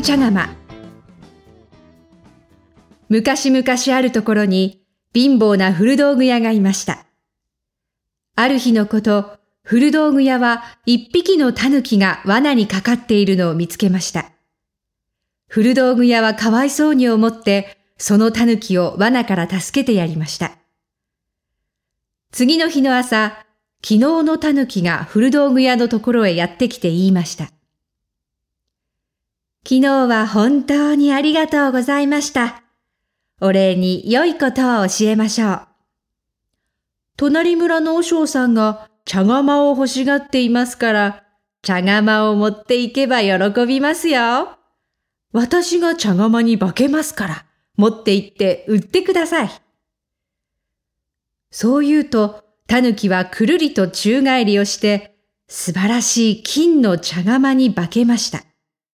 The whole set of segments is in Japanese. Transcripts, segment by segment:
茶釜。昔々あるところに貧乏な古道具屋がいました。ある日のこと、古道具屋は一匹の狸が罠にかかっているのを見つけました。古道具屋はかわいそうに思って、その狸を罠から助けてやりました。次の日の朝、昨日の狸が古道具屋のところへやってきて言いました。昨日は本当にありがとうございました。お礼に良いことを教えましょう。隣村の和尚さんが茶釜を欲しがっていますから、茶釜を持っていけば喜びますよ。私が茶釜に化けますから、持って行って売ってください。そう言うと、狸はくるりと宙返りをして、素晴らしい金の茶釜に化けました。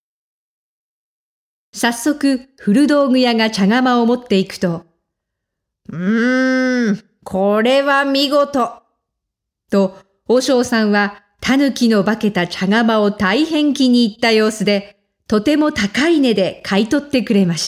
早速、古道具屋が茶釜を持っていくと、これは見事。と、和尚さんは狸の化けた茶釜を大変気に入った様子で、とても高い値で買い取ってくれました。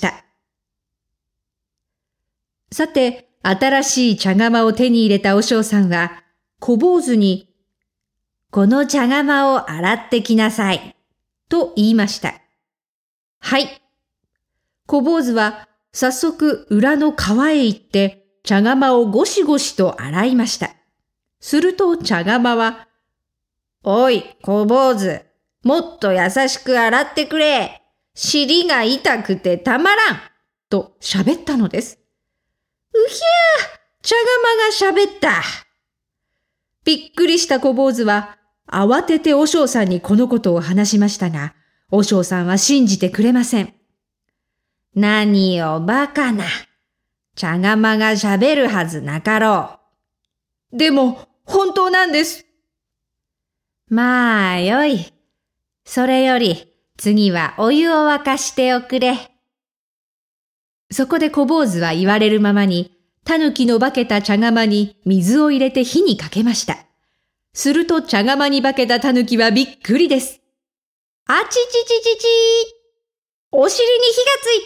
さて、新しい茶釜を手に入れた和尚さんは、小坊主に、この茶釜を洗ってきなさい、と言いました。はい。小坊主は早速裏の川へ行って茶釜をゴシゴシと洗いました。すると茶釜は、おい、小坊主、もっと優しく洗ってくれ。尻が痛くてたまらん。と喋ったのです。うひゃー、茶釜が喋った。びっくりした小坊主は、慌てて和尚さんにこのことを話しましたが、和尚さんは信じてくれません。何をバカな。茶釜が喋るはずなかろう。でも、本当なんです。まあ、よい。それより、次はお湯を沸かしておくれ。そこで小坊主は言われるままに、狸の化けた茶釜に水を入れて火にかけました。すると茶釜に化けた狸はびっくりです。あちちちちちお尻に火がつい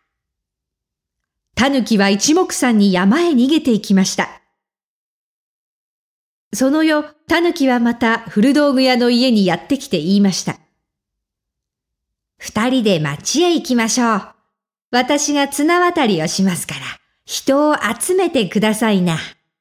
た。狸は一目散に山へ逃げていきました。その夜、狸はまた古道具屋の家にやってきて言いました。二人で町へ行きましょう。私が綱渡りをしますから、人を集めてくださいな。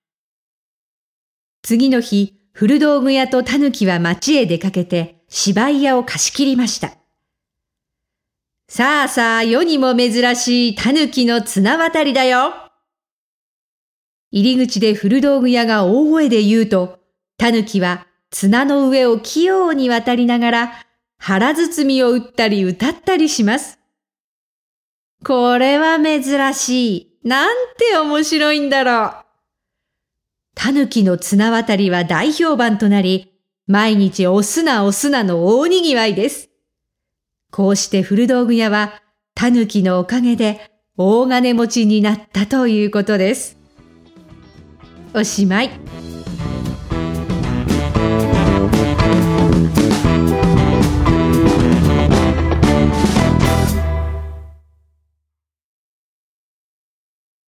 次の日、古道具屋と狸は町へ出かけて芝居屋を貸し切りました。さあさあ、世にも珍しい狸の綱渡りだよ。入り口で古道具屋が大声で言うと、狸は綱の上を器用に渡りながら、腹包みを打ったり歌ったりします。これは珍しい。なんて面白いんだろう。狸の綱渡りは大評判となり、毎日おすなの大にぎわいです。こうして古道具屋は、狸のおかげで大金持ちになったということです。おしまい。